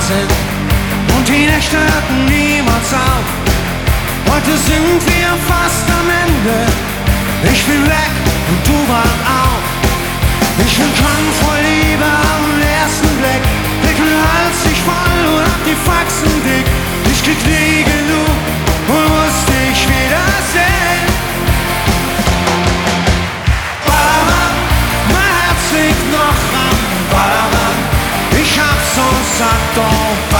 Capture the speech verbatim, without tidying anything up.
Wahnsinn und die Nächte hörten niemals auf. Heute sind wir fast am Ende. Ich bin weg und du warst auch. Ich bin krank vor Liebe am ersten Blick. Krieg den Hals nicht voll und hab die Faxen dick. Ich krieg nie genug und muss dich wiedersehen. Ballermann, mein Herz liegt noch am Ballermann. Ich hab so satt, doch